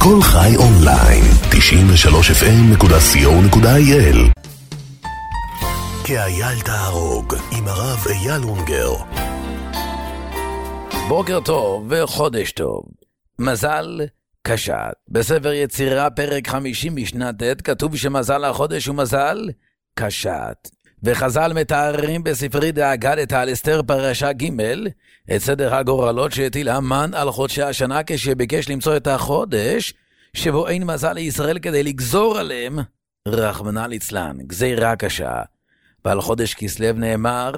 כל חי אונליין, 93fm.co.il. כאייל תהרוג, עם הרב אייל אונגר. בוקר טוב וחודש טוב. מזל קשת. בספר יצירה פרק 50 משנה ט' כתוב שמזל החודש הוא מזל קשת. וחז"ל מתארים בספרי דאגדת על אסתר פרשה ג' את סדר הגורלות שהטיל המן על חודשי השנה כשביקש למצוא את החודש שבו אין מזל לישראל כדי לגזור עליהם, רחמנא ליצלן, גזירה קשה. ועל חודש כסלו נאמר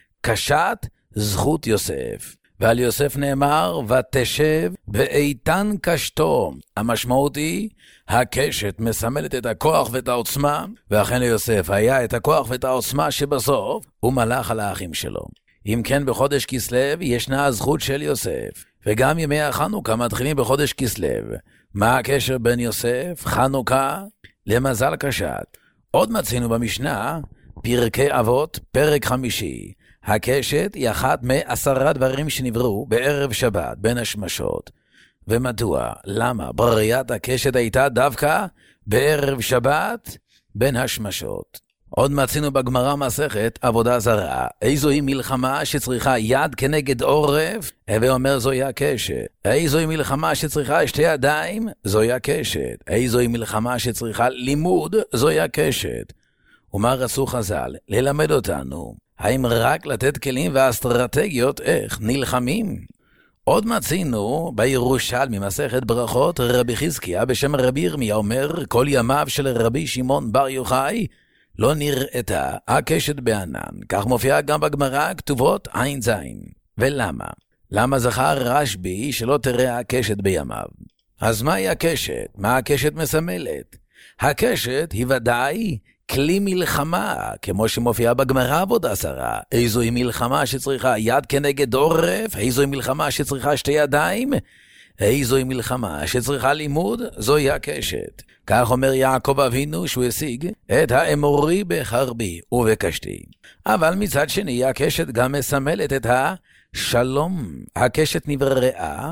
קשת זכות יוסף. ועל יוסף נאמר ותשב ואיתן קשתו. המשמעות היא הקשת מסמלת את הכוח ואת העוצמה, ואכן ליוסף היה את הכוח ואת העוצמה שבסוף הוא מלך על האחים שלו. אם כן, בחודש כסלו ישנה הזכות של יוסף, וגם ימי החנוכה מתחילים בחודש כסלו. מה הקשר בין יוסף, חנוכה, למזל קשת? עוד מצינו במשנה פרקי אבות, פרק 5. הקשת היא אחת מ10 דברים שנבראו בערב שבת בין השמשות. ומדוע? למה? בריאת הקשת הייתה דווקא בערב שבת בין השמשות. עוד מצינו בגמרא מסכת עבודה זרה. איזוהי מלחמה שצריכה יד כנגד עורף? הווה אומר זוהי הקשת. איזוהי מלחמה שצריכה 2 ידיים? זוהי הקשת. איזוהי מלחמה שצריכה לימוד? זוהי הקשת. ומה רצו חז"ל? ללמד אותנו. האם רק לתת כלים ואסטרטגיות איך נלחמים? עוד מצינו בירושלמי מסכת ברכות רבי חזקיה בשם רבי ירמיה אומר כל ימיו של רבי שמעון בר יוחאי לא נראתה הקשת בענן. כך מופיע גם בגמרא כתובות עין זין. ולמה? למה זכר רשב"י שלא תראה הקשת בימיו? אז מהי הקשת? מה הקשת מסמלת? הקשת היא ודאי כלי מלחמה, כמו שמופיע בגמרא עבודה זרה. איזוהי מלחמה שצריכה יד כנגד עורף? איזוהי מלחמה שצריכה 2 ידיים? איזוהי מלחמה שצריכה לימוד? זוהי הקשת. כך אומר יעקב אבינו שהוא השיג את האמורי בחרבי ובקשתי. אבל מצד שני הקשת גם מסמלת את השלום. הקשת נבראה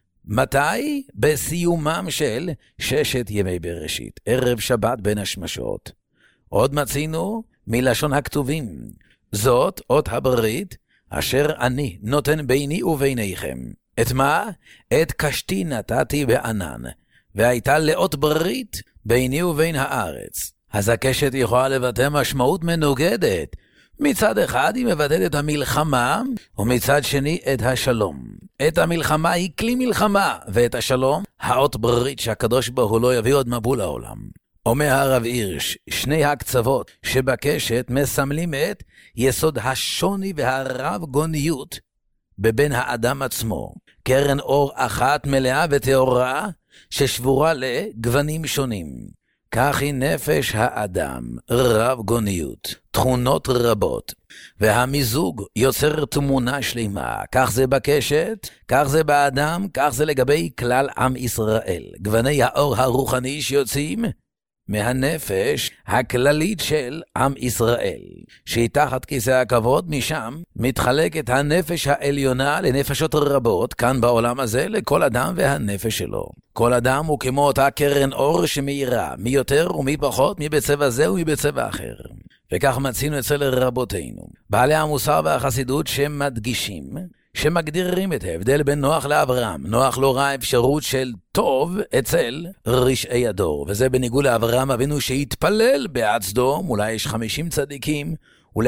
מתי? בסיומם של 6 ימי בראשית, ערב שבת בין השמשות. עוד מצינו מלשון הכתובים, זאת אות הברית אשר אני נותן ביני וביניכם. את מה? את קשתי נתתי בענן, והייתה לאות ברית ביני ובין הארץ. אז הקשת יכולה לבטא משמעות מנוגדת. מצד אחד היא מבטאת את המלחמה, ומצד שני את השלום. את המלחמה היא כלי מלחמה, ואת השלום האות ברית שהקדוש ברוך הוא לא יביא עוד מבול לעולם. אומר הרב הירש, 2 הקצוות שבקשת מסמלים את יסוד השוני והרב גוניות בבין האדם עצמו. קרן אור אחת מלאה וטהורה ששבורה לגוונים שונים. כך היא נפש האדם, רב גוניות, תכונות רבות. והמיזוג יוצר תמונה שלמה. כך זה בקשת, כך זה באדם, כך זה לגבי כלל עם ישראל. גווני האור הרוחני שיוצאים מהנפש הכללית של עם ישראל, שהיא תחת כיסא הכבוד. משם מתחלקת הנפש העליונה לנפשות רבות כאן בעולם הזה, לכל אדם והנפש שלו. כל אדם הוא כמו אותה קרן אור שמאירה, מי יותר ומי פחות, מי בצבע זה ומי בצבע אחר. וכך מצינו אצל רבותינו בעלי המוסר והחסידות שמדגישים, שמגדירים את ההבדל בין נוח לאברהם. נוח לא ראה אפשרות של טוב אצל רשעי הדור, וזה בניגוד לאברהם אבינו שהתפלל בעד סדום. אולי יש 50 צדיקים, אולי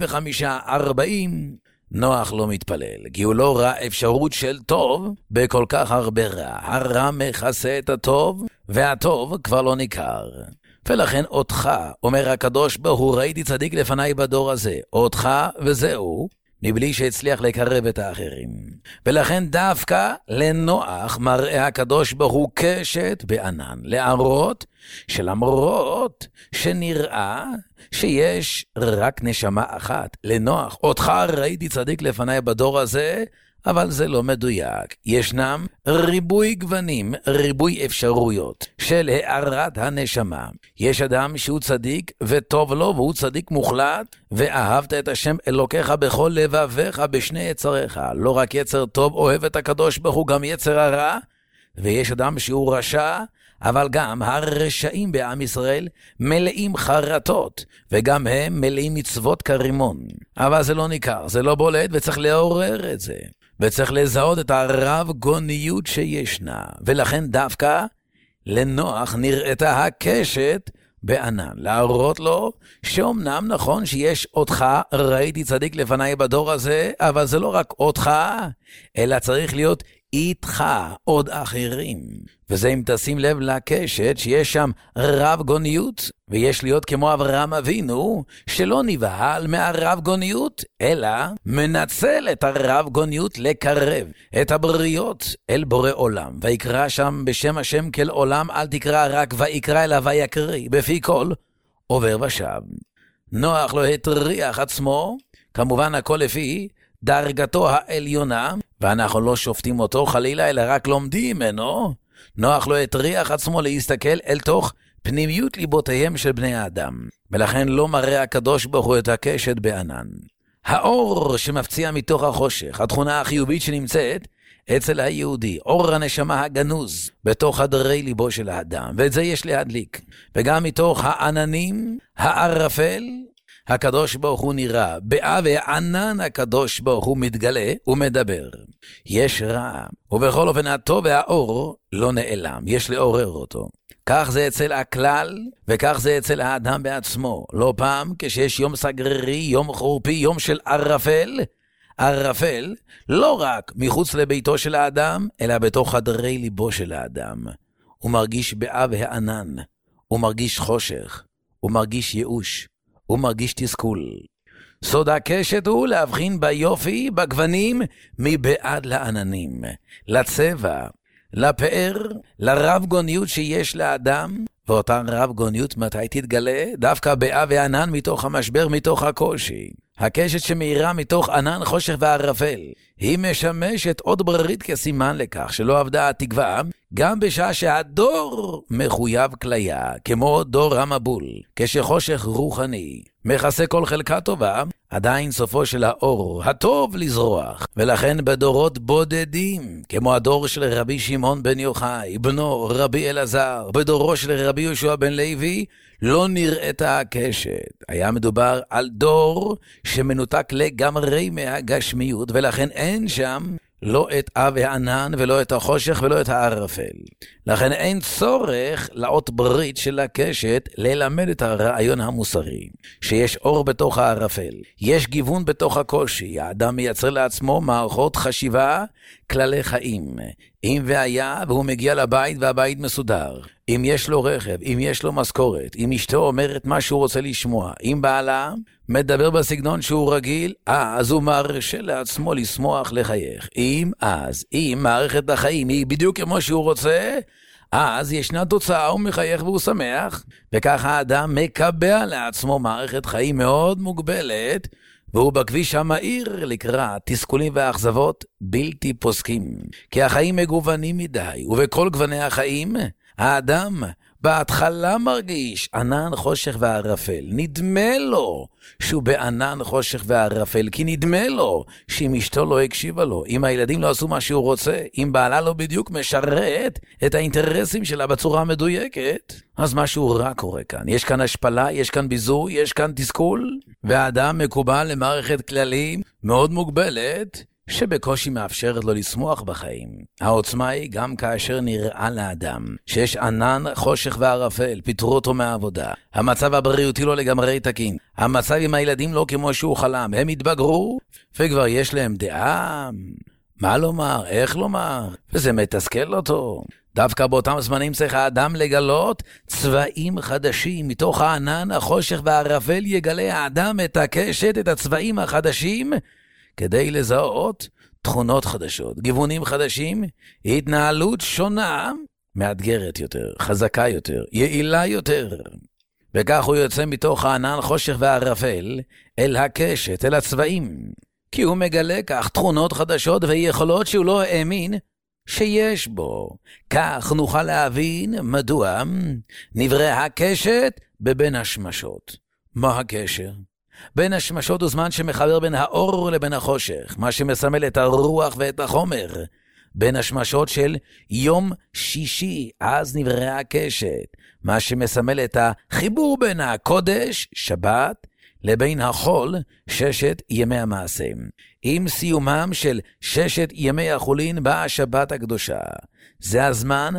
40. נוח לא מתפלל, כי הוא לא ראה אפשרות של טוב בכל כך הרבה רע. הרע מכסה את הטוב, והטוב כבר לא ניכר. ולכן אותך, אומר הקדוש ברוך הוא, ראיתי צדיק לפניי בדור הזה, אותך וזהו, מבלי שהצליח לקרב את האחרים. ולכן דווקא לנוח מראה הקדוש ברוך הוא קשת בענן, להראות שלמרות שנראה שיש רק נשמה אחת, לנוח, אותך ראיתי צדיק לפניי בדור הזה, אבל זה לא מדויק. ישנם ריבוי גוונים, ריבוי אפשרויות של הערת הנשמה. יש אדם שהוא צדיק וטוב לו, והוא צדיק מוחלט, ואהבת את השם אלוקיך בכל לבביך בשני יצריך. לא רק יצר טוב אוהב את הקדוש ברוך הוא, גם יצר הרע ויש אדם שהוא רשע, אבל גם הרשעים בעם ישראל מלאים חרטות, וגם הם מלאים מצוות כרימון. אבל זה לא ניכר, זה לא בולט, וצריך לעורר את זה. וצריך לזהות את הרב גוניות שישנה, ולכן דווקא לנוח נראתה הקשת בענן, להראות לו שאומנם נכון שיש אותך, ראיתי צדיק לפניי בדור הזה, אבל זה לא רק אותך, אלא צריך להיות איתך עוד אחרים. וזה אם תשים לב לקשת שיש שם רב גוניות, ויש להיות כמו אברהם אבינו, שלא נבהל מהרב גוניות, אלא מנצל את הרב גוניות לקרב את הבריות אל בורא עולם. ויקרא שם בשם השם כל עולם, אל תקרא רק ויקרא אלא ויקריא, בפי כל עובר ושב. נוח לא הטריח עצמו, כמובן הכל לפי דרגתו העליונה, ואנחנו לא שופטים אותו חלילה, אלא רק לומדים ממנו. נוח לא הטריח עצמו להסתכל אל תוך פנימיות ליבותיהם של בני האדם, ולכן לא מראה הקדוש ברוך הוא את הקשת בענן. האור שמפציע מתוך החושך, התכונה החיובית שנמצאת אצל היהודי, אור הנשמה הגנוז בתוך חדרי ליבו של האדם, ואת זה יש להדליק. וגם מתוך העננים, הערפל, הקדוש ברוך הוא נראה, והענן הקדוש ברוך הוא מתגלה ומדבר. יש רע, ובכל אופן הטוב והאור לא נעלם, יש לעורר אותו. כך זה אצל הכלל, וכך זה אצל האדם בעצמו. לא פעם כשיש יום סגררי, יום חורפי, יום של ערפל, ערפל לא רק מחוץ לביתו של האדם, אלא בתוך חדרי ליבו של האדם. הוא מרגיש והענן, הוא מרגיש חושך, הוא מרגיש ייאוש, הוא מרגיש תסכול. סוד הקשת הוא להבחין ביופי, בגוונים, מבעד לעננים, לצבע, לפאר, לרב גוניות שיש לאדם, ואותה רב גוניות מתי תתגלה? דווקא וענן מתוך המשבר, מתוך הקושי. הקשת שמאירה מתוך ענן חושך וערפל, היא משמשת עוד ברית כסימן לכך שלא עבדה התקווה, גם בשעה שהדור מחויב כליה, כמו דור המבול, כשחושך רוחני מכסה כל חלקה טובה, עדיין סופו של האור הטוב לזרוח. ולכן בדורות בודדים, כמו הדור של רבי שמעון בן יוחאי, בנו רבי אלעזר, בדורו של רבי יהושע בן לוי, לא נראתה הקשת. היה מדובר על דור שמנותק לגמרי מהגשמיות, ולכן אין שם לא את הענן ולא את החושך ולא את הערפל. לכן אין צורך לאות ברית של הקשת ללמד את הרעיון המוסרי, שיש אור בתוך הערפל, יש גיוון בתוך הקושי. האדם מייצר לעצמו מערכות חשיבה, כללי חיים. אם והיה והוא מגיע לבית והבית מסודר, אם יש לו רכב, אם יש לו משכורת, אם אשתו אומרת מה שהוא רוצה לשמוע, אם בעלה מדבר בסגנון שהוא רגיל, אז הוא מרשה לעצמו לשמוח, לחייך. אם מערכת החיים היא בדיוק כמו שהוא רוצה, אז ישנה תוצאה, הוא מחייך והוא שמח, וככה האדם מקבע לעצמו מערכת חיים מאוד מוגבלת, והוא בכביש המהיר לקראת תסכולים ואכזבות בלתי פוסקים. כי החיים מגוונים מדי, ובכל גווני החיים, האדם בהתחלה מרגיש ענן חושך וערפל. נדמה לו שהוא בענן חושך וערפל, כי נדמה לו שאם אשתו לא הקשיבה לו, אם הילדים לא עשו מה שהוא רוצה, אם בעלה לא בדיוק משרת את האינטרסים שלה בצורה מדויקת, אז משהו רע קורה כאן. יש כאן השפלה, יש כאן ביזוי, יש כאן תסכול, והאדם מקובל למערכת כללים מאוד מוגבלת, שבקושי מאפשרת לו לשמוח בחיים. העוצמה היא גם כאשר נראה לאדם שיש ענן חושך וערפל, פיטרו אותו מהעבודה, המצב הבריאותי לא לגמרי תקין, המצב עם הילדים לא כמו שהוא חלם, הם התבגרו וכבר יש להם דעה, מה לומר, איך לומר, וזה מתסכל אותו. דווקא באותם זמנים צריך האדם לגלות צבעים חדשים. מתוך הענן החושך והערפל יגלה האדם את הקשת, את הצבעים החדשים, כדי לזהות תכונות חדשות, גיוונים חדשים, התנהלות שונה, מאתגרת יותר, חזקה יותר, יעילה יותר. וכך הוא יוצא מתוך הענן חושך והערפל אל הקשת, אל הצבעים, כי הוא מגלה כך תכונות חדשות ויכולות שהוא לא האמין שיש בו. כך נוכל להבין מדוע נברא הקשת בבין השמשות. מה הקשר? בין השמשות הוא זמן שמחבר בין האור לבין החושך, מה שמסמל את הרוח ואת החומר, בין השמשות של יום שישי, אז נבראה הקשת, מה שמסמל את החיבור בין הקודש, שבת, לבין החול, 6 ימי המעשה. עם סיומם של 6 ימי החולין באה השבת הקדושה. זה הזמן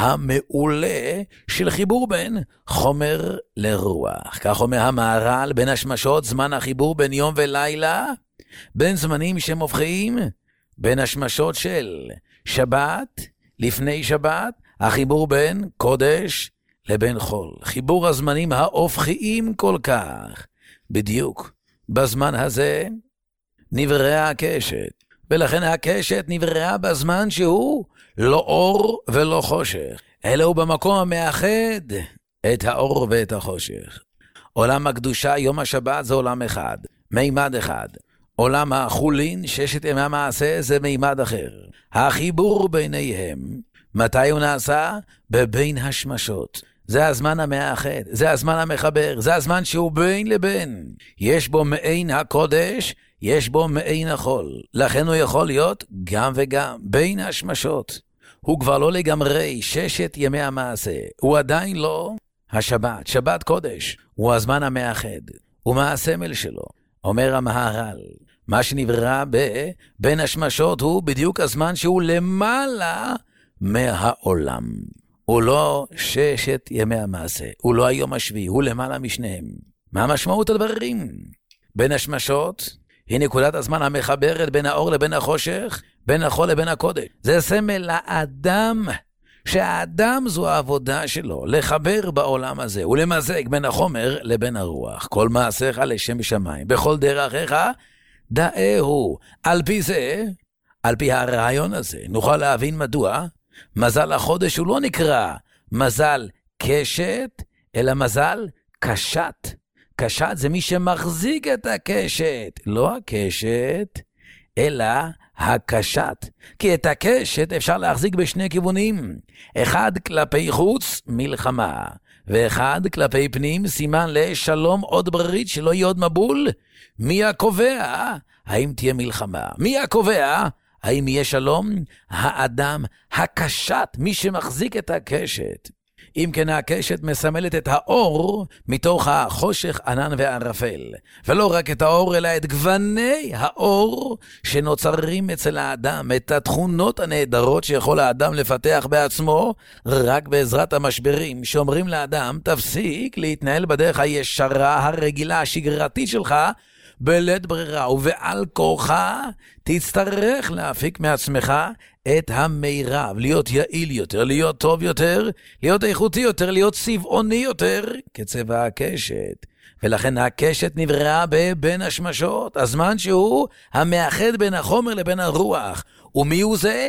המעולה של חיבור בין חומר לרוח. כך אומר המהר"ל, בין השמשות זמן החיבור בין יום ולילה, בין זמנים שמופכים, בין השמשות של שבת, לפני שבת, החיבור בין קודש לבין חול. חיבור הזמנים ההופכיים כל כך. בדיוק בזמן הזה נבראה הקשת, ולכן הקשת נבראה בזמן שהוא לא אור ולא חושך, אלא הוא במקום המאחד את האור ואת החושך. עולם הקדושה, יום השבת, זה עולם אחד, מימד אחד. עולם החולין, 6 ימי המעשה, זה מימד אחר. החיבור ביניהם, מתי הוא נעשה? בבין השמשות. זה הזמן המאחד, זה הזמן המחבר, זה הזמן שהוא בין לבין. יש בו מעין הקודש, יש בו מעין החול. לכן הוא יכול להיות גם וגם, בין השמשות. הוא כבר לא לגמרי 6 ימי המעשה, הוא עדיין לא השבת, שבת קודש. הוא הזמן המאחד, ומה הסמל שלו? אומר המהר"ל, מה שנברא בין השמשות הוא בדיוק הזמן שהוא למעלה מהעולם. הוא לא 6 ימי המעשה, הוא לא היום השביעי, הוא למעלה משניהם. מה משמעות הדברים? בין השמשות היא נקודת הזמן המחברת בין האור לבין החושך, בין החול לבין הקודש. זה סמל לאדם, שהאדם זו העבודה שלו, לחבר בעולם הזה, ולמזג בין החומר לבין הרוח. כל מעשיך לשם שמיים, בכל דרכיך דאהו. על פי זה, על פי הרעיון הזה, נוכל להבין מדוע מזל החודש הוא לא נקרא מזל קשת, אלא מזל קשת. קשת זה מי שמחזיק את הקשת, לא הקשת, אלא הקשת. כי את הקשת אפשר להחזיק בשני כיוונים. אחד כלפי חוץ, מלחמה, ואחד כלפי פנים, סימן לשלום, עוד ברית, שלא יהיה עוד מבול. מי הקובע? האם תהיה מלחמה? מי הקובע? האם יהיה שלום? האדם הקשת, מי שמחזיק את הקשת. אם כן, הקשת מסמלת את האור מתוך החושך, ענן וערפל. ולא רק את האור, אלא את גווני האור שנוצרים אצל האדם, את התכונות הנהדרות שיכול האדם לפתח בעצמו, רק בעזרת המשברים שאומרים לאדם, תפסיק להתנהל בדרך הישרה, הרגילה, השגרתית שלך, בלית ברירה ובעל כורחה תצטרך להפיק מעצמך את המירב, להיות יעיל יותר, להיות טוב יותר, להיות איכותי יותר, להיות צבעוני יותר, כצבע הקשת. ולכן הקשת נבראה בין השמשות, הזמן שהוא המאחד בין החומר לבין הרוח. ומי הוא זה?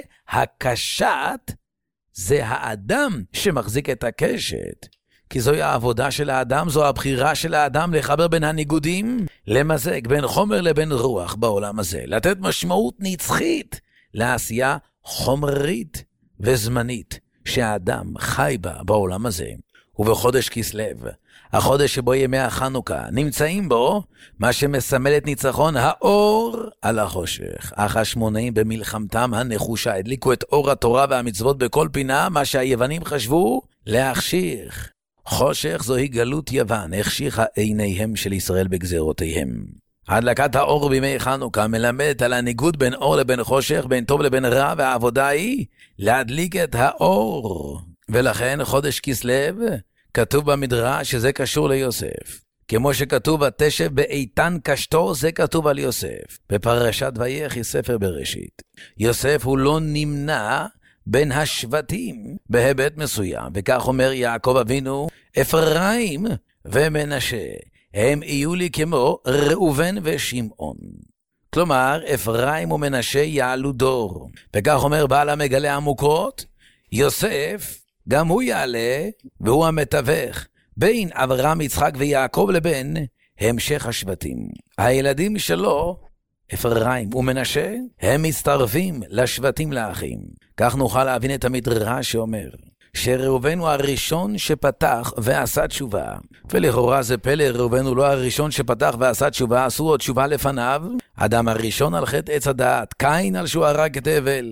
הקשת זה האדם שמחזיק את הקשת. כי זוהי העבודה של האדם, זו הבחירה של האדם לחבר בין הניגודים, למזג בין חומר לבין רוח בעולם הזה, לתת משמעות נצחית לעשייה חומרית וזמנית שהאדם חי בה בעולם הזה. ובחודש כסלו, החודש שבו ימי החנוכה, נמצאים בו מה שמסמל את ניצחון האור על החושך. החשמונאים במלחמתם הנחושה הדליקו את אור התורה והמצוות בכל פינה, מה שהיוונים חשבו להחשיך. חושך זוהי גלות יוון, החשיכה עיניהם של ישראל בגזרותיהם. הדלקת האור בימי חנוכה מלמדת על הניגוד בין אור לבין חושך, בין טוב לבין רע, והעבודה היא להדליק את האור. ולכן חודש כסלו כתוב במדרש שזה קשור ליוסף. כמו שכתוב התשב באיתן קשתו, זה כתוב על יוסף. בפרשת ויחי ספר בראשית. יוסף הוא לא נמנע בין השבטים בהיבט מסוים, וכך אומר יעקב אבינו, אפרים ומנשה, הם יהיו לי כמו ראובן ושמעון. כלומר, אפרים ומנשה יעלו דור. וכך אומר בעל המגלה עמוקות, יוסף גם הוא יעלה, והוא המתווך בין אברהם, יצחק ויעקב לבין המשך השבטים. הילדים שלו, אפרים ומנשה, הם מצטרפים לשבטים לאחים. כך נוכל להבין את המדרש שאומר שראובן הוא הראשון שפתח ועשה תשובה. ולכאורה זה פלא, ראובן הוא לא הראשון שפתח ועשה תשובה, עשו עוד תשובה לפניו. אדם הראשון על חטא עץ הדעת, קין על שהוא הרג את הבל.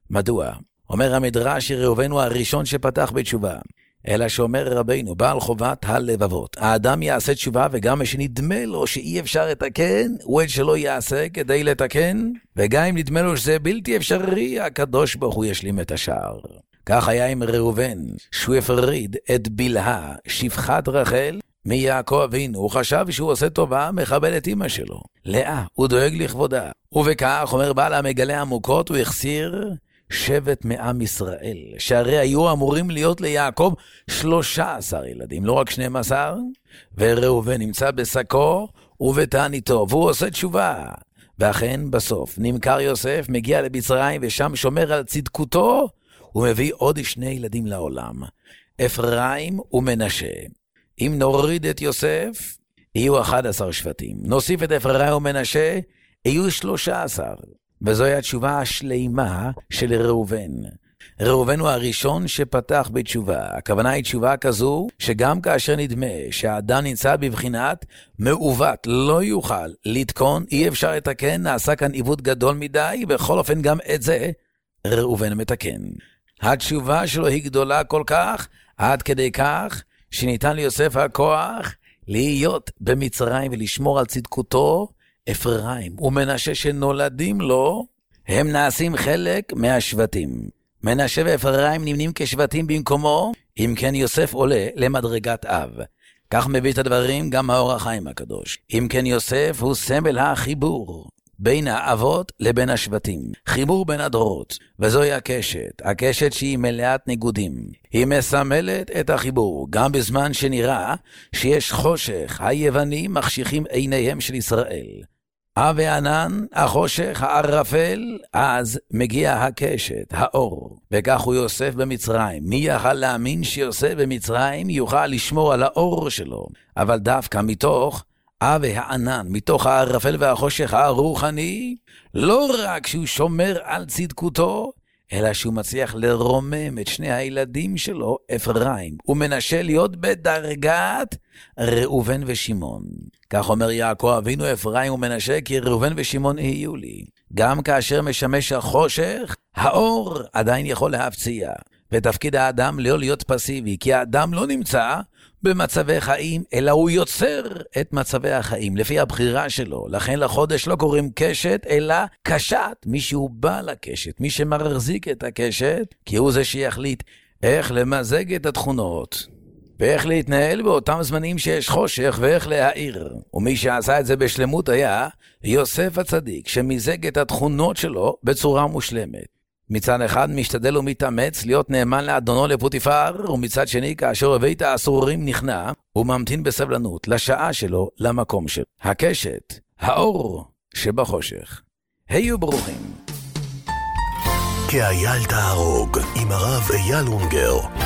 מדוע? אומר המדרש שראובן הוא הראשון שפתח בתשובה. אלא שאומר רבינו, בעל חובת הלבבות, האדם יעשה תשובה וגם מי שנדמה לו שאי אפשר לתקן, הוא את שלא יעשה כדי לתקן, וגם אם נדמה לו שזה בלתי אפשרי, הקדוש ברוך הוא ישלים את השאר. כך היה עם ראובן, שהוא הפריד את בלהה, שפחת רחל, מיעקב אבינו. הוא חשב שהוא עושה טובה, מכבד את אמא שלו. לאה, הוא דואג לכבודה. ובכך, אומר בעל המגלה עמוקות, הוא החסיר שבט מעם ישראל, שהרי היו אמורים להיות ליעקב 13 ילדים, לא רק 12, וראובן נמצא בשקו ובתעניתו, והוא עושה תשובה. ואכן בסוף נמכר יוסף, מגיע למצרים ושם שומר על צדקותו, ומביא עוד 2 ילדים לעולם, אפרים ומנשה. אם נוריד את יוסף, יהיו 11 שבטים. נוסיף את אפרים ומנשה, יהיו 13. וזוהי התשובה השלימה של ראובן. ראובן הוא הראשון שפתח בתשובה. הכוונה היא תשובה כזו, שגם כאשר נדמה שהאדם נמצא בבחינת מעוות, לא יוכל לתקון, אי אפשר לתקן, נעשה כאן עיוות גדול מדי, בכל אופן גם את זה ראובן מתקן. התשובה שלו היא גדולה כל כך, עד כדי כך שניתן ליוסף הכוח להיות במצרים ולשמור על צדקותו. אפרים ומנשה שנולדים לו, הם נעשים חלק מהשבטים. מנשה ואפרים נמנים כשבטים במקומו, אם כן יוסף עולה למדרגת אב. כך מביא את הדברים גם האור החיים הקדוש. אם כן יוסף הוא סמל החיבור בין האבות לבין השבטים, חיבור בין הדורות, וזוהי הקשת, הקשת שהיא מלאת ניגודים. היא מסמלת את החיבור, גם בזמן שנראה שיש חושך, היוונים מחשיכים עיניהם של ישראל. וענן, החושך, הערפל, אז מגיע הקשת, האור, וכך הוא יוסף במצרים. מי יכל להאמין שיוסף במצרים יוכל לשמור על האור שלו? אבל דווקא מתוך והענן, מתוך הערפל והחושך הרוחני, לא רק שהוא שומר על צדקותו, אלא שהוא מצליח לרומם את 2 הילדים שלו, אפרים ומנשה, להיות בדרגת ראובן ושמעון. כך אומר יעקב אבינו, אפרים ומנשה, כי ראובן ושמעון יהיו לי. גם כאשר משמש החושך, האור עדיין יכול להפציע. ותפקיד האדם לא להיות פסיבי, כי האדם לא נמצא במצבי חיים, אלא הוא יוצר את מצבי החיים, לפי הבחירה שלו. לכן לחודש לא קוראים קשת, אלא קשת. מי שהוא בא לקשת, מי שמחזיק את הקשת, כי הוא זה שיחליט איך למזג את התכונות, ואיך להתנהל באותם זמנים שיש חושך, ואיך להאיר. ומי שעשה את זה בשלמות היה יוסף הצדיק, שמזג את התכונות שלו בצורה מושלמת. מצד אחד משתדל ומתאמץ להיות נאמן לאדונו לפוטיפר, ומצד שני כאשר בבית האסורים נכנע, הוא ממתין בסבלנות לשעה שלו, למקום שלו. הקשת, האור שבחושך. היו ברוכים. כאייל תהרוג עם הרב אייל אונגר.